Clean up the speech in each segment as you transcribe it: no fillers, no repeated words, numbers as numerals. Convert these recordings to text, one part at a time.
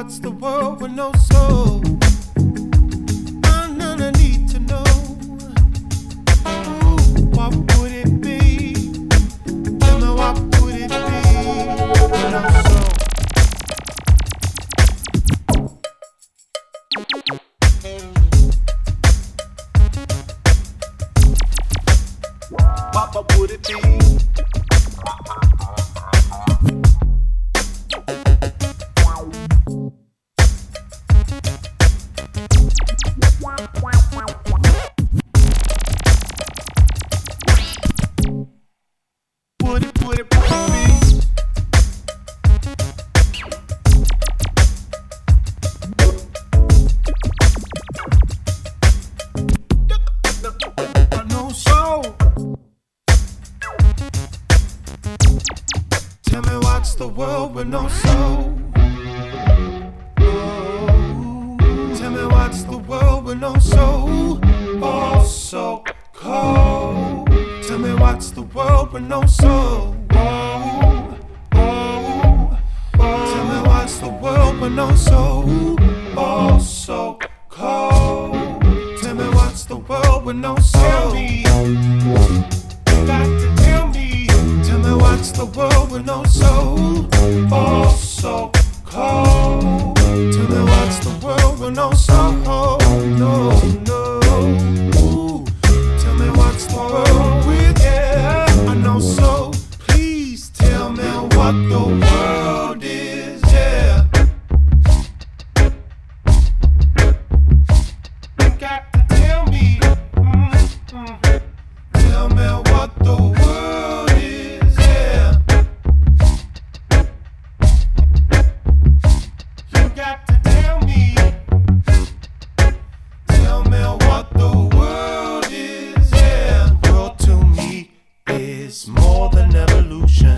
what's the world with no soul? None I need to know. Ooh, what would it be? Tell me what would it be with no soul? What would it be? Tell me what's the world with no soul? Oh, tell me what's the world with no soul? Oh, so cold. Tell me what's the world with no soul? Oh, oh, oh. Tell me what's the world with no soul? Oh, so cold. Tell me what's the world with no soul? Tell me. Got to tell me. Tell me what's the world with no soul? Oh, so cold. Tell me what's the world with no soul? No, no. Ooh. Tell me what's the world with, yeah, I know so. Please tell me what the world is, yeah. You got to tell me. Tell me what the world is, yeah. You got to tell me. Tell me what the world is, yeah. The world to me is more than evolution,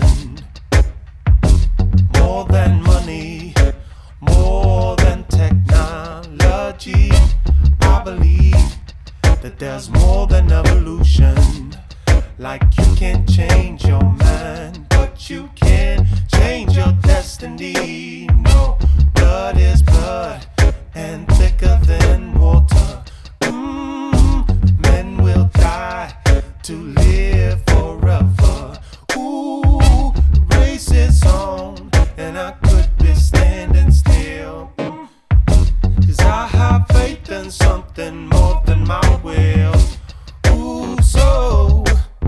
more than money, more than technology. I believe that there's more than evolution. Like you can change your mind, but you can't change your destiny. No, blood is blood and thicker than water. Men will die to live forever. Ooh, the race is on and I could be standing still. 'Cause I have faith in something more than my will. Ooh, so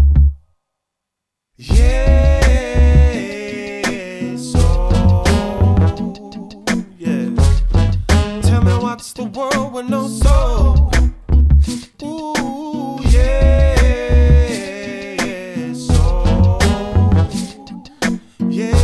yeah, so yeah. Tell me what's the world with no soul? Ooh, yeah, so yeah.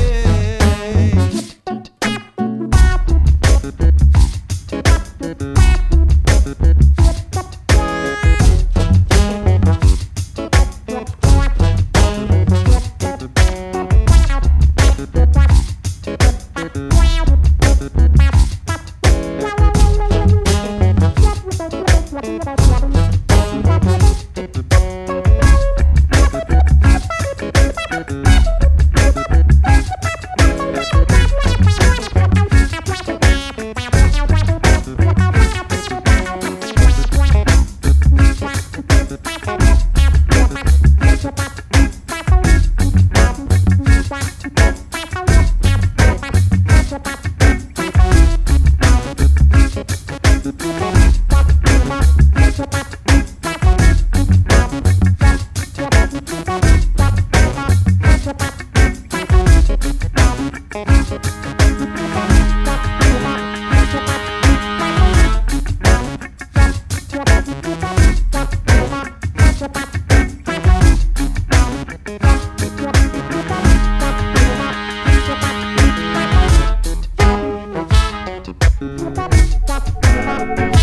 Bye.